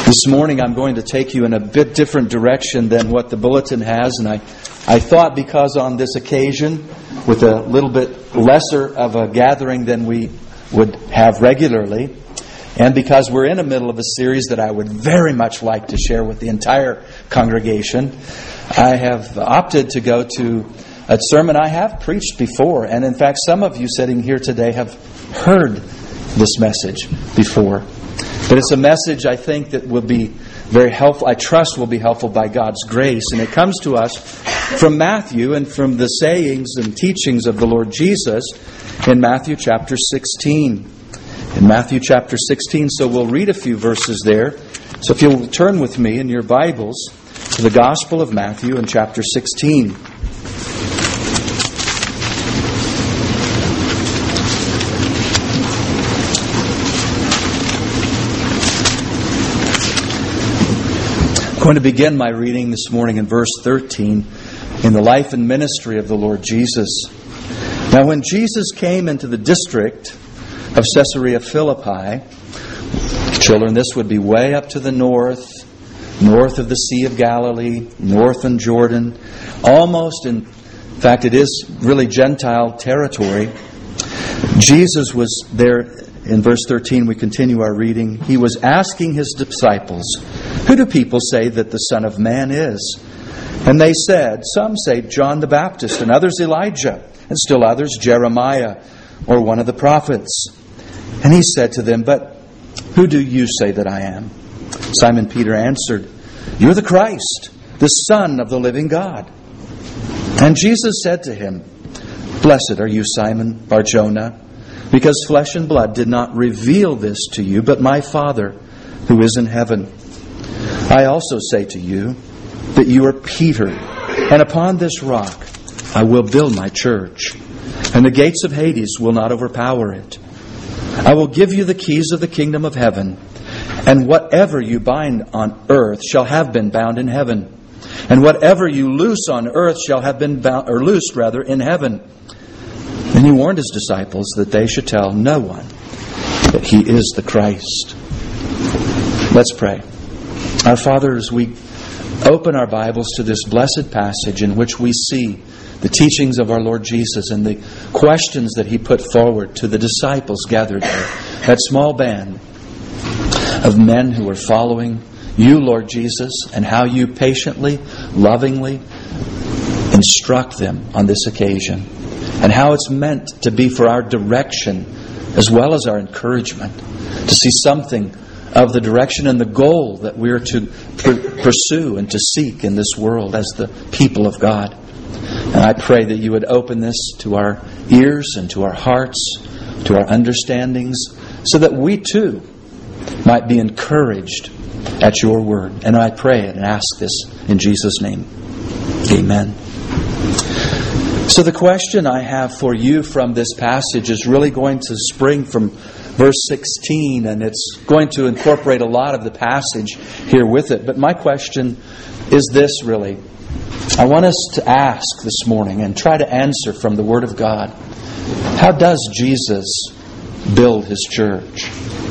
This morning I'm going to take you in a bit different direction than what the bulletin has, and I thought because on this occasion, with a little bit lesser of a gathering than we would have regularly, and because we're in the middle of a series that I would very much like to share with the entire congregation, I have opted to go to a sermon I have preached before, and in fact some of you sitting here today have heard this message before. But it's a message I think that will be very helpful, I trust will be helpful by God's grace. And it comes to us from Matthew and from the sayings and teachings of the Lord Jesus in Matthew chapter 16. In Matthew chapter 16, so we'll read a few verses there. So if you'll turn with me in your Bibles to the Gospel of Matthew in chapter 16. I'm going to begin my reading this morning in verse 13 in the life and ministry of the Lord Jesus. Now when Jesus came into the district of Caesarea Philippi, children, this would be way up to the north of the Sea of Galilee, north in Jordan, almost in fact it is really Gentile territory. Jesus was there. In verse 13 we continue our reading. He was asking His disciples, "Who do people say that the Son of Man is?" And they said, "Some say John the Baptist, and others Elijah, and still others Jeremiah, or one of the prophets." And He said to them, "But who do you say that I am?" Simon Peter answered, "You're the Christ, the Son of the living God." And Jesus said to him, "Blessed are you, Simon Bar-Jonah, because flesh and blood did not reveal this to you, but my Father who is in heaven. I also say to you that you are Peter, and upon this rock I will build my church, and the gates of Hades will not overpower it. I will give you the keys of the kingdom of heaven, and whatever you bind on earth shall have been bound in heaven, and whatever you loose on earth shall have been bound, or loosed rather, in heaven." And He warned His disciples that they should tell no one that He is the Christ. Let's pray. Our Father, as we open our Bibles to this blessed passage in which we see the teachings of our Lord Jesus and the questions that He put forward to the disciples gathered there, that small band of men who were following You, Lord Jesus, and how You patiently, lovingly instruct them on this occasion, and how it's meant to be for our direction as well as our encouragement, to see something of the direction and the goal that we're to pursue and to seek in this world as the people of God. And I pray that You would open this to our ears and to our hearts, to our understandings, so that we too might be encouraged at Your word. And I pray it and ask this in Jesus' name. Amen. So the question I have for you from this passage is really going to spring from verse 16, and it's going to incorporate a lot of the passage here with it. But my question is this, really. I want us to ask this morning and try to answer from the Word of God. How does Jesus build His church?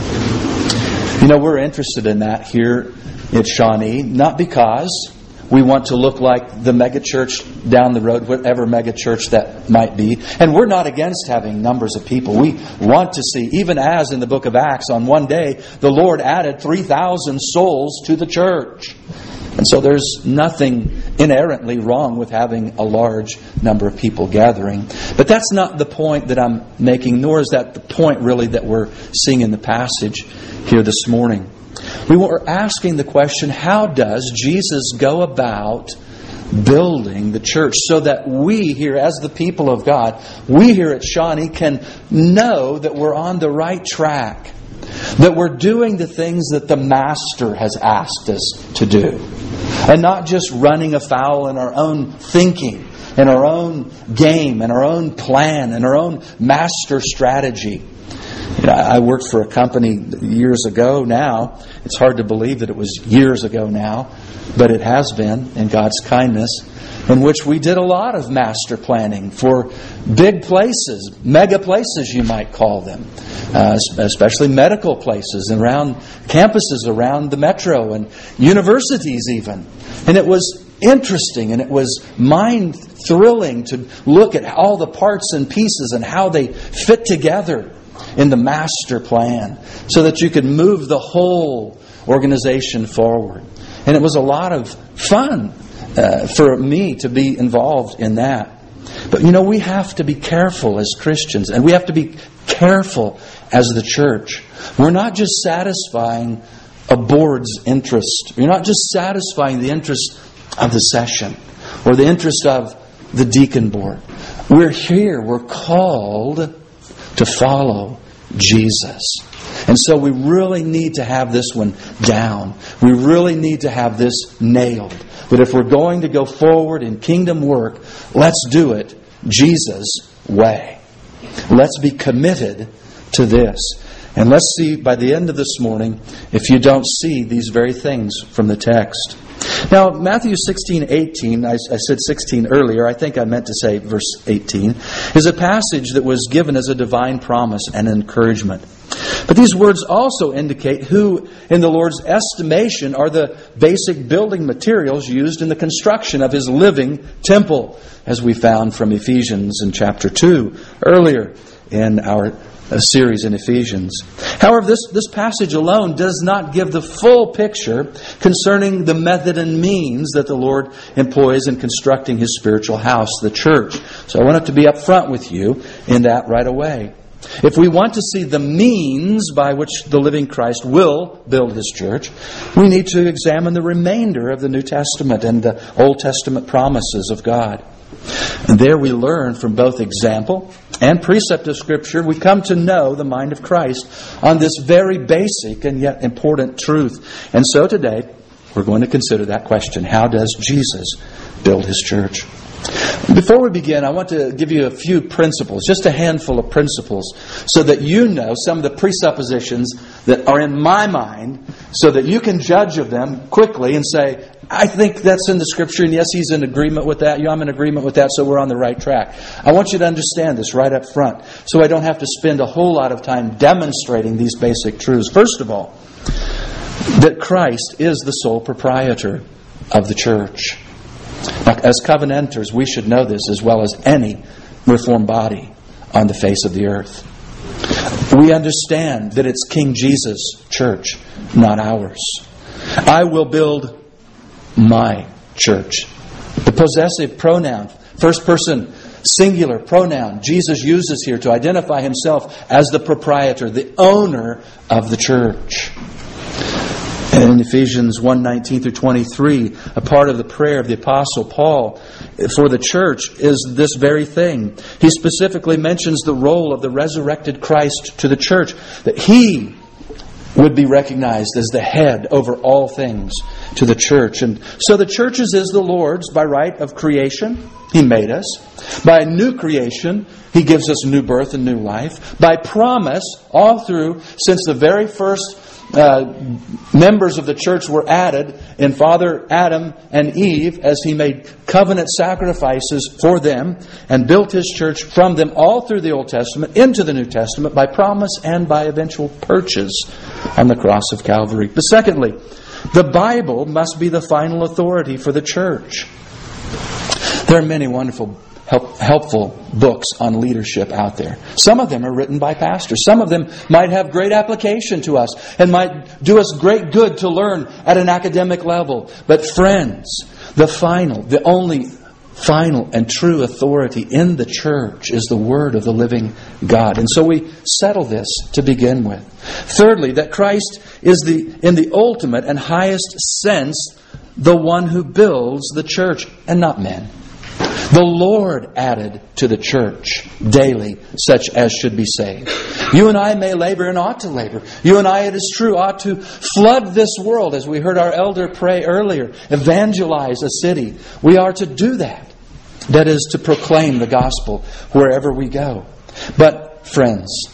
You know, we're interested in that here at Shawnee, not because we want to look like the megachurch down the road, whatever megachurch that might be. And we're not against having numbers of people. We want to see, even as in the book of Acts, on one day, the Lord added 3,000 souls to the church. And so there's nothing inherently wrong with having a large number of people gathering. But that's not the point that I'm making, nor is that the point really that we're seeing in the passage here this morning. We were asking the question, how does Jesus go about building the church so that we here, as the people of God, we here at Shawnee can know that we're on the right track, that we're doing the things that the Master has asked us to do, and not just running afoul in our own thinking, in our own game, in our own plan, in our own master strategy. I worked for a company years ago now. It's hard to believe that it was years ago now, but it has been, in God's kindness, in which we did a lot of master planning for big places, mega places you might call them, especially medical places, around campuses around the metro and universities even. And it was interesting and it was mind-thrilling to look at all the parts and pieces and how they fit together in the master plan so that you could move the whole organization forward. And it was a lot of fun for me to be involved in that. But we have to be careful as Christians, and we have to be careful as the church. We're not just satisfying a board's interest. You're not just satisfying the interest of the session or the interest of the deacon board. We're here, we're called to follow Jesus. And so we really need to have this one down. We really need to have this nailed. But if we're going to go forward in kingdom work, let's do it Jesus' way. Let's be committed to this. And let's see by the end of this morning if you don't see these very things from the text. Now, Matthew 16:18, I said 16 earlier, I think I meant to say verse 18, is a passage that was given as a divine promise and encouragement. But these words also indicate who, in the Lord's estimation, are the basic building materials used in the construction of His living temple, as we found from Ephesians in chapter 2 earlier in our series in Ephesians. However, this passage alone does not give the full picture concerning the method and means that the Lord employs in constructing His spiritual house, the church. So I wanted to be upfront with you in that right away. If we want to see the means by which the living Christ will build His church, we need to examine the remainder of the New Testament and the Old Testament promises of God. And there we learn from both example and precept of Scripture, we come to know the mind of Christ on this very basic and yet important truth. And so today, we're going to consider that question. How does Jesus build His church? Before we begin, I want to give you a few principles, just a handful of principles, so that you know some of the presuppositions that are in my mind, so that you can judge of them quickly and say, I think that's in the Scripture, and yes, he's in agreement with that. I'm in agreement with that, so we're on the right track. I want you to understand this right up front, so I don't have to spend a whole lot of time demonstrating these basic truths. First of all, that Christ is the sole proprietor of the church. Now, as covenanters, we should know this as well as any Reformed body on the face of the earth. We understand that it's King Jesus' church, not ours. I will build my church. The possessive pronoun, first person singular pronoun, Jesus uses here to identify Himself as the proprietor, the owner of the church. And in Ephesians 1:19 through 23, a part of the prayer of the Apostle Paul for the church is this very thing. He specifically mentions the role of the resurrected Christ to the church, that He would be recognized as the head over all things to the church. And so the church is the Lord's by right of creation. He made us. By new creation, He gives us new birth and new life. By promise, all through, since the very first members of the church were added in Father Adam and Eve, as He made covenant sacrifices for them and built His church from them all through the Old Testament into the New Testament by promise and by eventual purchase on the cross of Calvary. But secondly, the Bible must be the final authority for the church. There are many wonderful helpful books on leadership out there. Some of them are written by pastors. Some of them might have great application to us and might do us great good to learn at an academic level. But friends, the only final and true authority in the church is the Word of the living God. And so we settle this to begin with. Thirdly, that Christ is in the ultimate and highest sense the one who builds the church and not men. The Lord added to the church daily such as should be saved. You and I may labor and ought to labor. You and I, it is true, ought to flood this world, as we heard our elder pray earlier, evangelize a city. We are to do that. That is to proclaim the gospel wherever we go. But, friends,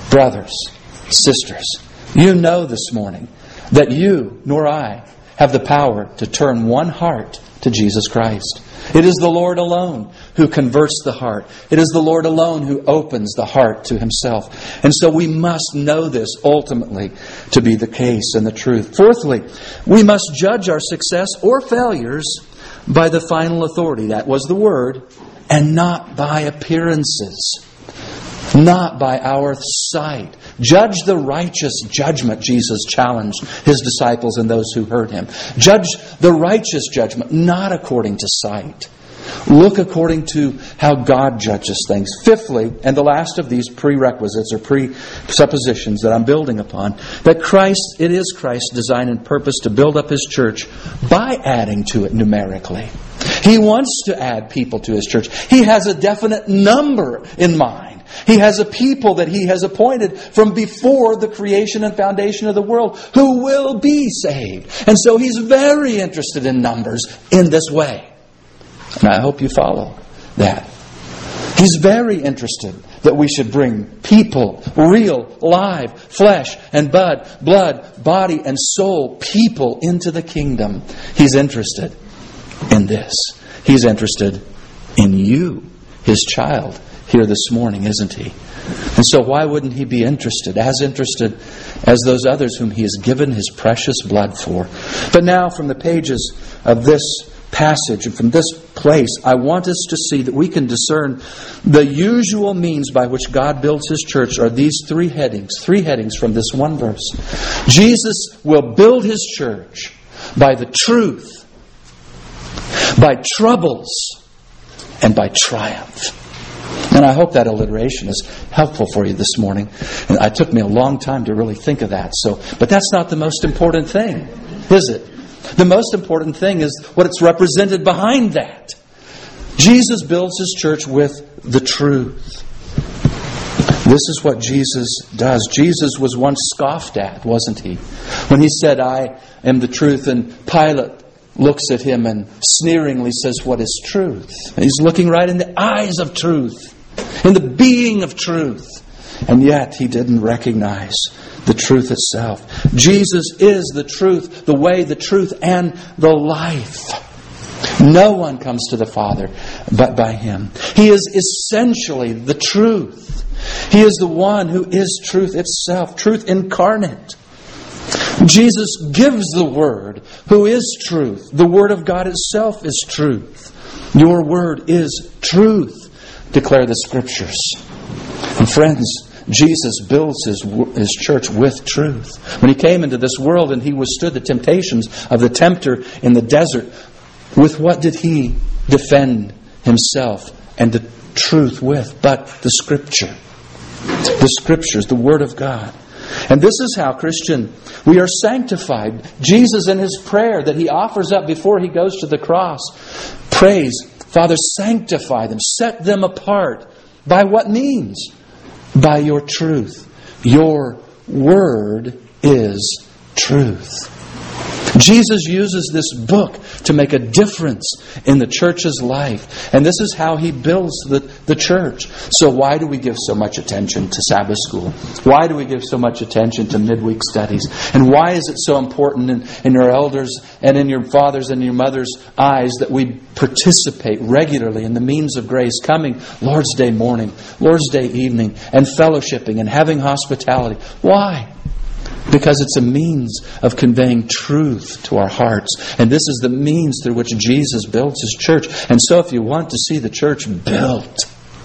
Brothers, sisters, you know this morning that you, nor I, have the power to turn one heart to Jesus Christ. It is the Lord alone who converts the heart. It is the Lord alone who opens the heart to Himself. And so we must know this ultimately to be the case and the truth. Fourthly, we must judge our success or failures by the final authority. That was the Word. And not by appearances. Not by our sight. Judge the righteous judgment, Jesus challenged His disciples and those who heard Him. Judge the righteous judgment, not according to sight. Look according to how God judges things. Fifthly, and the last of these prerequisites or presuppositions that I'm building upon, that it is Christ's design and purpose to build up His church by adding to it numerically. He wants to add people to His church. He has a definite number in mind. He has a people that He has appointed from before the creation and foundation of the world who will be saved. And so He's very interested in numbers in this way. And I hope you follow that. He's very interested that we should bring people, real, live, flesh and blood, body and soul, people into the kingdom. He's interested in this. He's interested in you, His child, here this morning, isn't He? And so why wouldn't He be interested as those others whom He has given His precious blood for? But now from the pages of this passage and from this place, I want us to see that we can discern the usual means by which God builds His church are these three headings from this one verse. Jesus will build His church by the truth, by troubles, and by triumph. And I hope that alliteration is helpful for you this morning. And it took me a long time to really think of that. But that's not the most important thing, is it? The most important thing is what it's represented behind that. Jesus builds His church with the truth. This is what Jesus does. Jesus was once scoffed at, wasn't He? When He said, "I am the truth," and Pilate looks at Him and sneeringly says, "What is truth?" And He's looking right in the eyes of truth, in the being of truth. And yet He didn't recognize the truth itself. Jesus is the truth, the way, the truth, and the life. No one comes to the Father but by Him. He is essentially the truth. He is the one who is truth itself, truth incarnate. Jesus gives the Word, who is truth. The Word of God itself is truth. Your Word is truth, declare the Scriptures. And friends, Jesus builds His church with truth. When He came into this world and He withstood the temptations of the tempter in the desert, with what did He defend Himself and the truth with? But the Scripture. The Scriptures, the Word of God. And this is how, Christian, we are sanctified. Jesus in His prayer that He offers up before He goes to the cross prays, "Father, sanctify them, set them apart." By what means? By your truth. Your Word is truth. Jesus uses this book to make a difference in the church's life. And this is how He builds the church. So why do we give so much attention to Sabbath school? Why do we give so much attention to midweek studies? And why is it so important in your elders and in your fathers and your mothers' eyes that we participate regularly in the means of grace, coming Lord's Day morning, Lord's Day evening, and fellowshipping and having hospitality? Why? Because it's a means of conveying truth to our hearts. And this is the means through which Jesus builds His church. And so if you want to see the church built,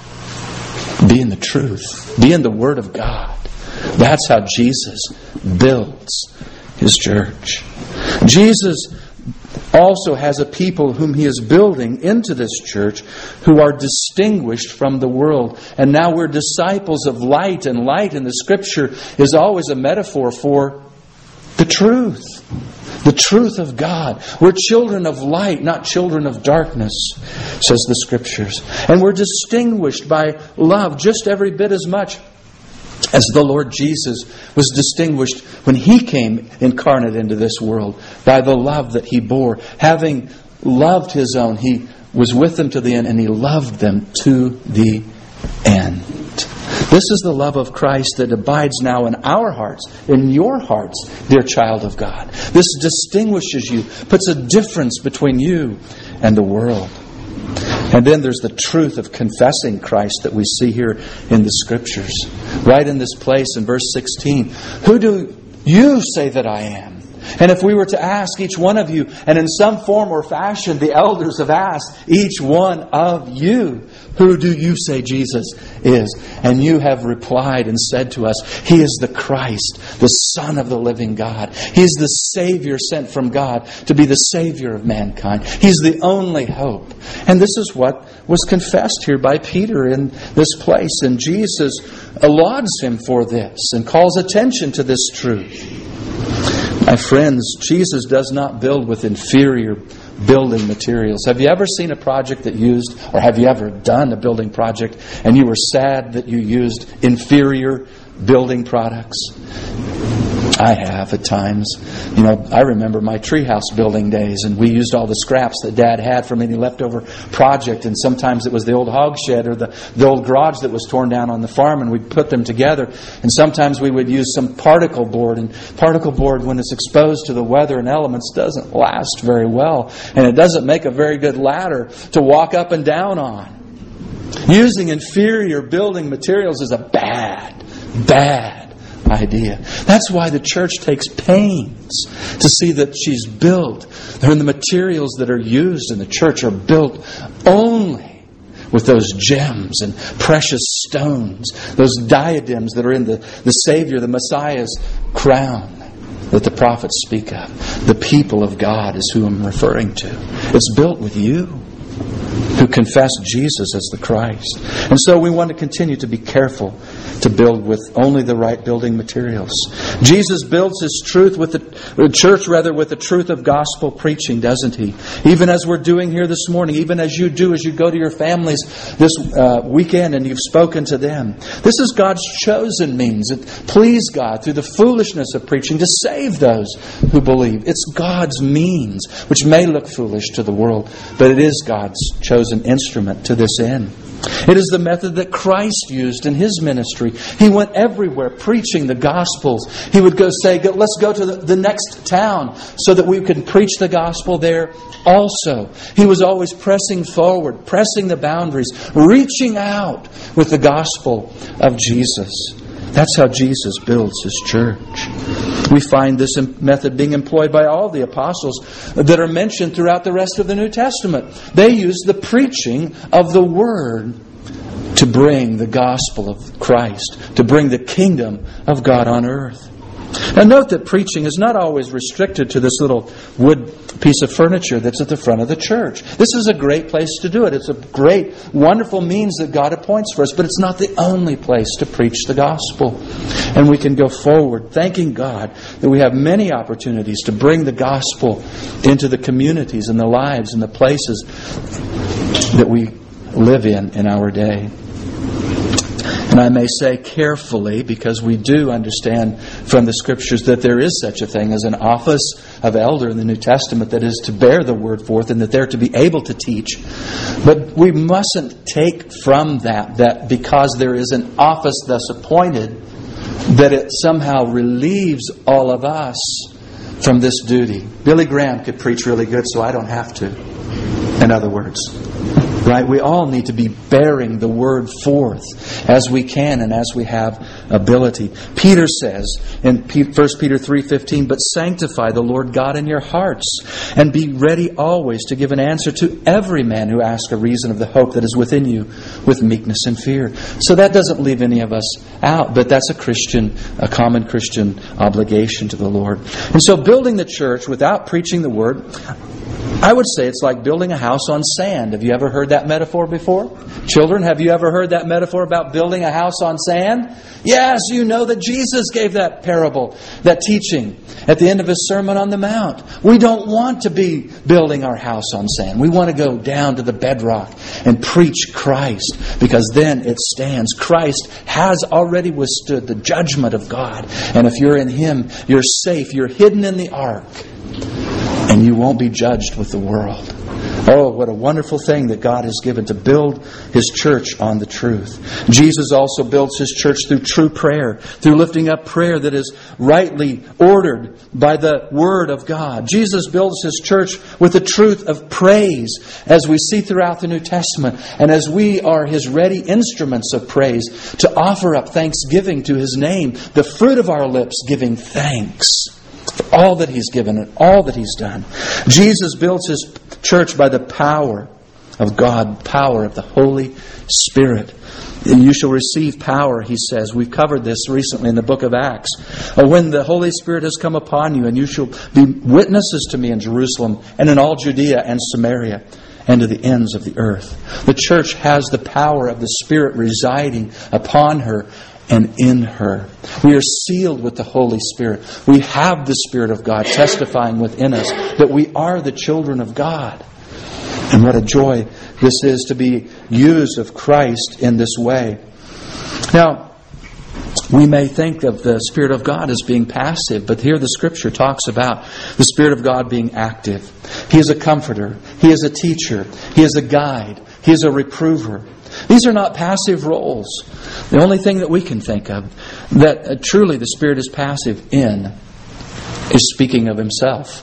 be in the truth. Be in the Word of God. That's how Jesus builds His church. Jesus also has a people whom He is building into this church who are distinguished from the world. And now we're disciples of light, and light in the Scripture is always a metaphor for the truth. The truth of God. We're children of light, not children of darkness, says the Scriptures. And we're distinguished by love just every bit as much as the Lord Jesus was distinguished when He came incarnate into this world by the love that He bore. Having loved His own, He was with them to the end, and He loved them to the end. This is the love of Christ that abides now in our hearts, in your hearts, dear child of God. This distinguishes you, puts a difference between you and the world. And then there's the truth of confessing Christ that we see here in the Scriptures. Right in this place in verse 16. Who do you say that I am? And if we were to ask each one of you, and in some form or fashion the elders have asked each one of you, who do you say Jesus is? And you have replied and said to us, He is the Christ, the Son of the living God. He is the Savior sent from God to be the Savior of mankind. He's the only hope. And this is what was confessed here by Peter in this place. And Jesus lauds him for this and calls attention to this truth. My friends, Jesus does not build with inferior building materials. Have you ever seen a project that used, or have you ever done a building project and you were sad that you used inferior building products? I have at times. I remember my treehouse building days, and we used all the scraps that Dad had from any leftover project, and sometimes it was the old hog shed or the old garage that was torn down on the farm, and we'd put them together. And sometimes we would use some particle board, and particle board, when it's exposed to the weather and elements, doesn't last very well, and it doesn't make a very good ladder to walk up and down on. Using inferior building materials is a bad idea. That's why the church takes pains to see that she's built. And the materials that are used in the church are built only with those gems and precious stones, those diadems that are in the Savior, the Messiah's crown that the prophets speak of. The people of God is who I'm referring to. It's built with you who confess Jesus as the Christ. And so we want to continue to be careful to build with only the right building materials. Jesus builds His truth with the church, with the truth of gospel preaching, doesn't He? Even as we're doing here this morning, even as you go to your families this weekend and you've spoken to them. This is God's chosen means. It pleased God through the foolishness of preaching to save those who believe. It's God's means, which may look foolish to the world, but it is God's chosen instrument to this end. It is the method that Christ used in His ministry. He went everywhere preaching the Gospels. He would say, let's go to the next town so that we can preach the Gospel there also. He was always pressing forward, pressing the boundaries, reaching out with the Gospel of Jesus. That's how Jesus builds His church. We find this method being employed by all the apostles that are mentioned throughout the rest of the New Testament. They use the preaching of the Word to bring the gospel of Christ, to bring the kingdom of God on earth. Now note that preaching is not always restricted to this little wood piece of furniture that's at the front of the church. This is a great place to do it. It's a great, wonderful means that God appoints for us, but it's not the only place to preach the gospel. And we can go forward thanking God that we have many opportunities to bring the gospel into the communities and the lives and the places that we live in our day. And I may say carefully, because we do understand from the Scriptures that there is such a thing as an office of elder in the New Testament that is to bear the word forth and that they're to be able to teach. But we mustn't take from that because there is an office thus appointed, that it somehow relieves all of us from this duty. Billy Graham could preach really good, so I don't have to. In other words, right? We all need to be bearing the word forth as we can and as we have ability. Peter says in 1 Peter 3:15, "But sanctify the Lord God in your hearts, and be ready always to give an answer to every man who asks a reason of the hope that is within you with meekness and fear." So that doesn't leave any of us out, but that's a common Christian obligation to the Lord. And so building the church without preaching the word, I would say it's like building a house on sand. Have you ever heard that metaphor before? Children, have you ever heard that metaphor about building a house on sand? Yes, you know that Jesus gave that parable, that teaching at the end of His Sermon on the Mount. We don't want to be building our house on sand. We want to go down to the bedrock and preach Christ, because then it stands. Christ has already withstood the judgment of God. And if you're in Him, you're safe. You're hidden in the ark. And you won't be judged with the world. Oh, what a wonderful thing that God has given to build His church on the truth. Jesus also builds His church through true prayer, through lifting up prayer that is rightly ordered by the Word of God. Jesus builds His church with the truth of praise, as we see throughout the New Testament, and as we are His ready instruments of praise to offer up thanksgiving to His name, the fruit of our lips giving thanks for all that He's given and all that He's done. Jesus builds His church by the power of God, power of the Holy Spirit. You shall receive power, He says. We've covered this recently in the book of Acts. When the Holy Spirit has come upon you, and you shall be witnesses to me in Jerusalem and in all Judea and Samaria and to the ends of the earth. The church has the power of the Spirit residing upon her and in her. We are sealed with the Holy Spirit. We have the Spirit of God testifying within us that we are the children of God. And what a joy this is to be used of Christ in this way. Now, we may think of the Spirit of God as being passive, but here the Scripture talks about the Spirit of God being active. He is a comforter. He is a teacher. He is a guide. He is a reprover. These are not passive roles. The only thing that we can think of that truly the Spirit is passive in is speaking of Himself.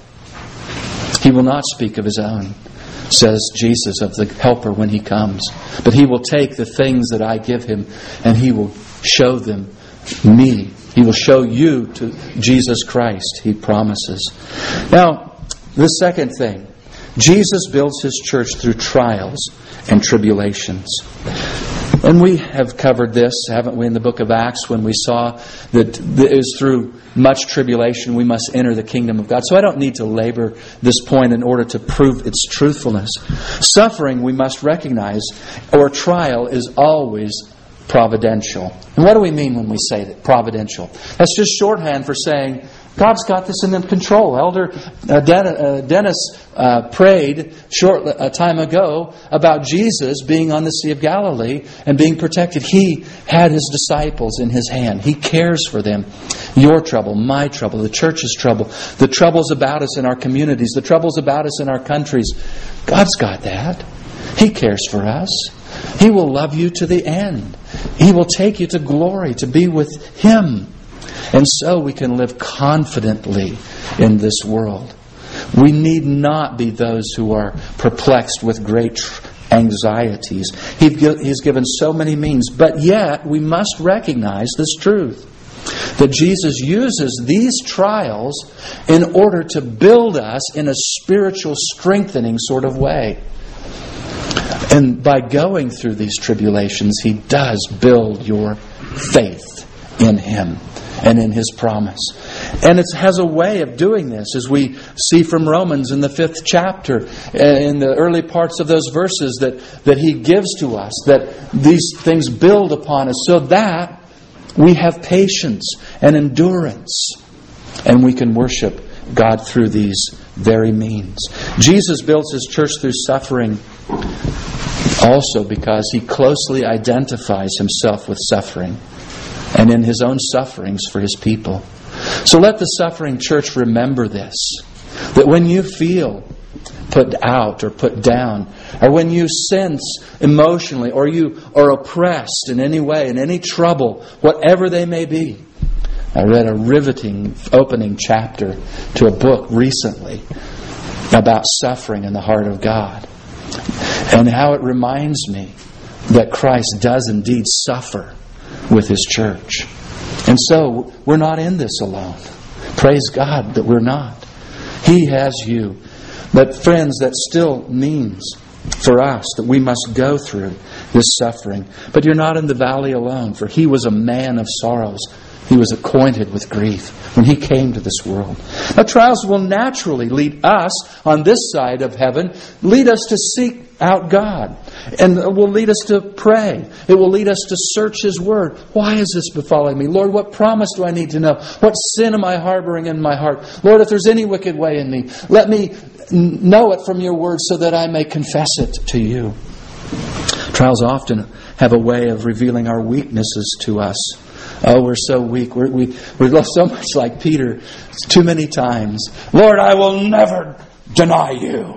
He will not speak of His own, says Jesus of the Helper when He comes. But He will take the things that I give Him and He will show them me. He will show you to Jesus Christ, He promises. Now, the second thing, Jesus builds His church through trials and tribulations. And we have covered this, haven't we, in the book of Acts, when we saw that it is through much tribulation we must enter the kingdom of God. So I don't need to labor this point in order to prove its truthfulness. Suffering, we must recognize, or trial, is always providential. And what do we mean when we say that providential? That's just shorthand for saying God's got this in control. Elder Dennis prayed a time ago about Jesus being on the Sea of Galilee and being protected. He had His disciples in His hand. He cares for them. Your trouble, my trouble, the church's trouble, the troubles about us in our communities, the troubles about us in our countries. God's got that. He cares for us. He will love you to the end. He will take you to glory to be with Him. And so we can live confidently in this world. We need not be those who are perplexed with great anxieties. He's given so many means. But yet, we must recognize this truth, that Jesus uses these trials in order to build us in a spiritual strengthening sort of way. And by going through these tribulations, He does build your faith in Him and in His promise. And it has a way of doing this, as we see from Romans in the 5th chapter, in the early parts of those verses that He gives to us, that these things build upon us so that we have patience and endurance, and we can worship God through these very means. Jesus builds His church through suffering also because He closely identifies Himself with suffering and in His own sufferings for His people. So let the suffering church remember this, that when you feel put out or put down, or when you sense emotionally, or you are oppressed in any way, in any trouble, whatever they may be. I read a riveting opening chapter to a book recently about suffering in the heart of God, and how it reminds me that Christ does indeed suffer with His church. And so, we're not in this alone. Praise God that we're not. He has you. But friends, that still means for us that we must go through this suffering. But you're not in the valley alone, for He was a man of sorrows. He was acquainted with grief when He came to this world. Now, trials will naturally lead us on this side of heaven, lead us to seek out God. And it will lead us to pray. It will lead us to search His Word. Why is this befalling me? Lord, what promise do I need to know? What sin am I harboring in my heart? Lord, if there's any wicked way in me, let me know it from Your Word so that I may confess it to You. Trials often have a way of revealing our weaknesses to us. Oh, we're so weak. We're so much like Peter too many times. Lord, I will never deny You.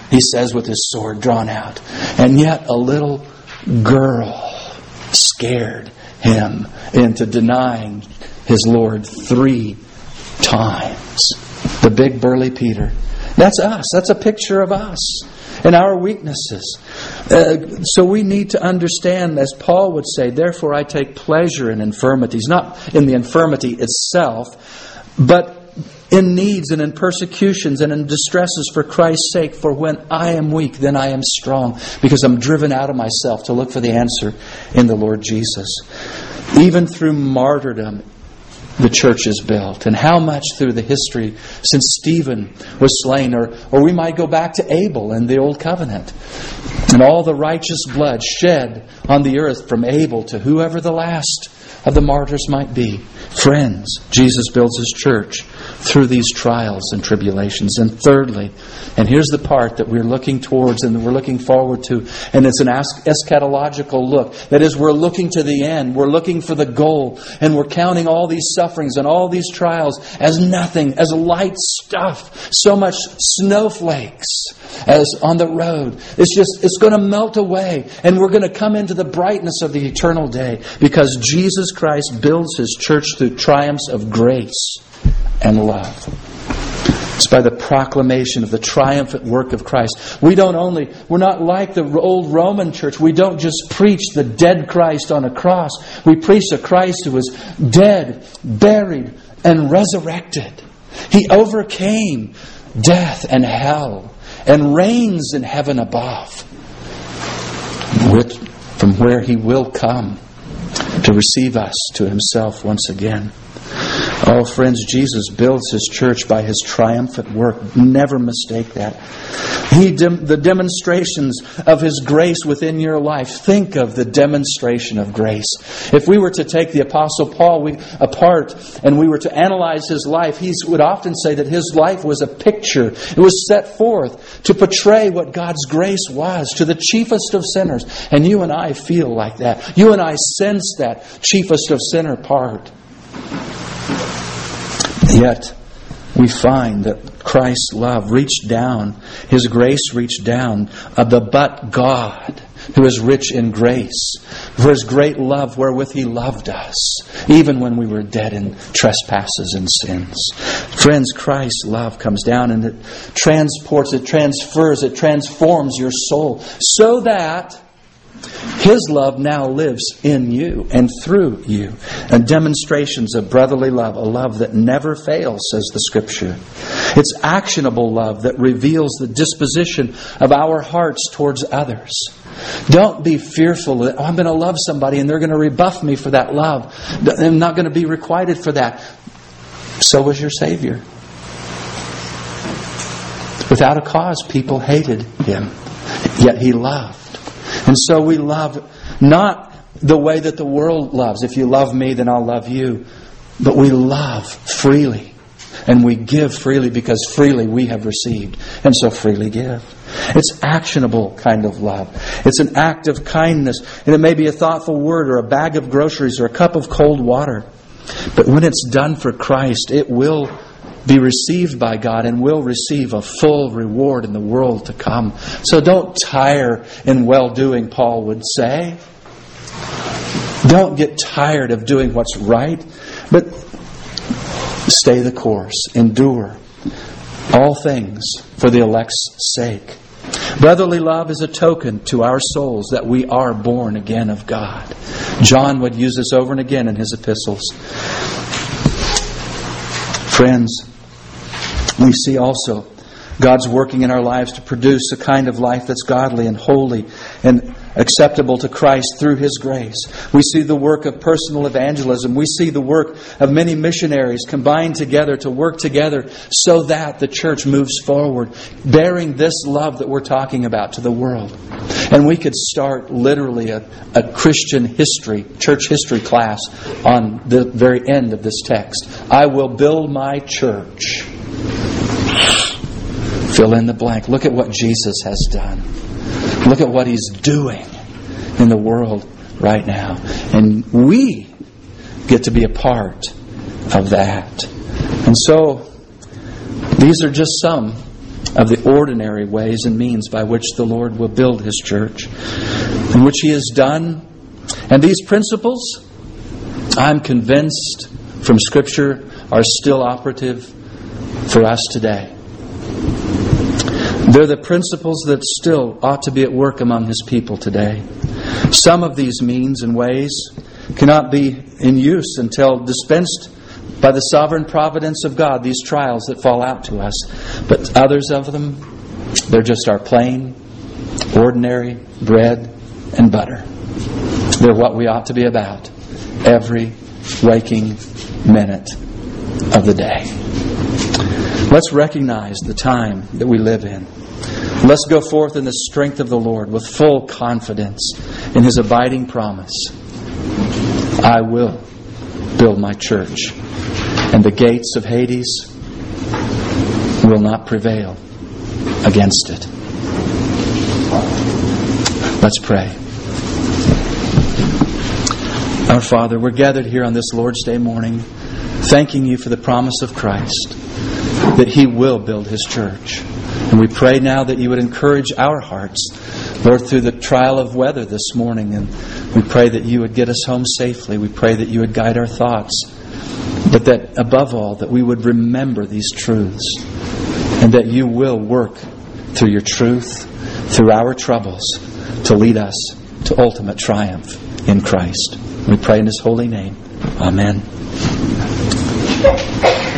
he says with his sword drawn out. And yet a little girl scared him into denying his Lord 3 times. The big burly Peter. That's us. That's a picture of us and our weaknesses. So we need to understand, as Paul would say, therefore I take pleasure in infirmities. Not in the infirmity itself, but in needs and in persecutions and in distresses for Christ's sake. For when I am weak, then I am strong. Because I'm driven out of myself to look for the answer in the Lord Jesus. Even through martyrdom, the church is built. And how much through the history since Stephen was slain. Or we might go back to Abel in the Old Covenant. And all the righteous blood shed on the earth from Abel to whoever the last of the martyrs might be. Friends, Jesus builds His church through these trials and tribulations. And thirdly, and here's the part that we're looking towards and that we're looking forward to, and it's an eschatological look. That is, we're looking to the end. We're looking for the goal. And we're counting all these sufferings and all these trials as nothing, as light stuff. So much snowflakes as on the road. It's going to melt away. And we're going to come into the brightness of the eternal day. Because Jesus Christ builds His church through triumphs of grace and love. It's by the proclamation of the triumphant work of Christ. We're not like the old Roman church. We don't just preach the dead Christ on a cross. We preach a Christ who was dead, buried, and resurrected. He overcame death and hell and reigns in heaven above, from where He will come to receive us to Himself once again. Oh, friends, Jesus builds His church by His triumphant work. Never mistake that. The demonstrations of His grace within your life. Think of the demonstration of grace. If we were to take the Apostle Paul apart and we were to analyze his life, he would often say that his life was a picture. It was set forth to portray what God's grace was to the chiefest of sinners. And you and I feel like that. You and I sense that chiefest of sinner part. Yet, we find that Christ's love reached down, His grace reached down, but God, who is rich in grace, for His great love wherewith He loved us, even when we were dead in trespasses and sins. Friends, Christ's love comes down and it transports, it transfers, it transforms your soul, so that His love now lives in you and through you. And demonstrations of brotherly love, a love that never fails, says the Scripture. It's actionable love that reveals the disposition of our hearts towards others. Don't be fearful that, I'm going to love somebody and they're going to rebuff me for that love. I'm not going to be requited for that. So was your Savior. Without a cause, people hated Him. Yet He loved. And so we love not the way that the world loves. If you love me, then I'll love you. But we love freely. And we give freely because freely we have received. And so freely give. It's actionable kind of love. It's an act of kindness. And it may be a thoughtful word or a bag of groceries or a cup of cold water. But when it's done for Christ, it will be received by God and will receive a full reward in the world to come. So don't tire in well-doing, Paul would say. Don't get tired of doing what's right, but stay the course. Endure all things for the elect's sake. Brotherly love is a token to our souls that we are born again of God. John would use this over and again in his epistles. Friends, we see also God's working in our lives to produce a kind of life that's godly and holy and acceptable to Christ through His grace. We see the work of personal evangelism. We see the work of many missionaries combined together to work together so that the church moves forward, bearing this love that we're talking about to the world. And we could start literally a Christian history, church history class on the very end of this text. I will build my church. Fill in the blank. Look at what Jesus has done. Look at what He's doing in the world right now. And we get to be a part of that. And so, these are just some of the ordinary ways and means by which the Lord will build His church, and which He has done. And these principles, I'm convinced from Scripture, are still operative for us today. They're the principles that still ought to be at work among His people today. Some of these means and ways cannot be in use until dispensed by the sovereign providence of God, these trials that fall out to us. But others of them, they're just our plain, ordinary bread and butter. They're what we ought to be about every waking minute of the day. Let's recognize the time that we live in. Let's go forth in the strength of the Lord with full confidence in His abiding promise. I will build my church, and the gates of Hades will not prevail against it. Let's pray. Our Father, we're gathered here on this Lord's Day morning, thanking You for the promise of Christ, that He will build His church. And we pray now that You would encourage our hearts, Lord, through the trial of weather this morning. And we pray that You would get us home safely. We pray that You would guide our thoughts. But that above all, that we would remember these truths. And that You will work through Your truth, through our troubles, to lead us to ultimate triumph in Christ. We pray in His holy name. Amen.